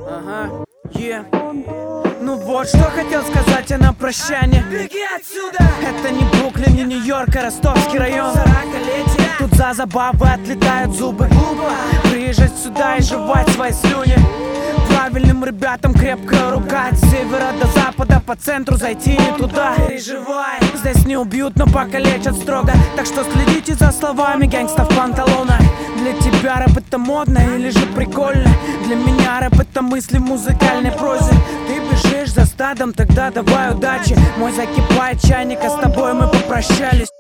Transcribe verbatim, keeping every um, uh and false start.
Ага, е Ну вот, что хотел сказать я на прощание. Беги отсюда! Это не Бруклин, не Нью-Йорк, а Ростовский район. Сорокалетие. Тут за забавы отлетают зубы. Глупо. Приезжать сюда и жевать свои слюни. Правильным ребятам крепкая рука. От севера до запада, по центру зайти не туда. Переживай. Здесь не убьют, но покалечат строго. Так что следите за словами гангста в панталонах. Для тебя рэп это модно или же прикольно? Для меня рэп это мысли в музыкальной прозе. Ты бежишь за стадом, тогда давай удачи. Мой закипает чайник, а с тобой мы попрощались.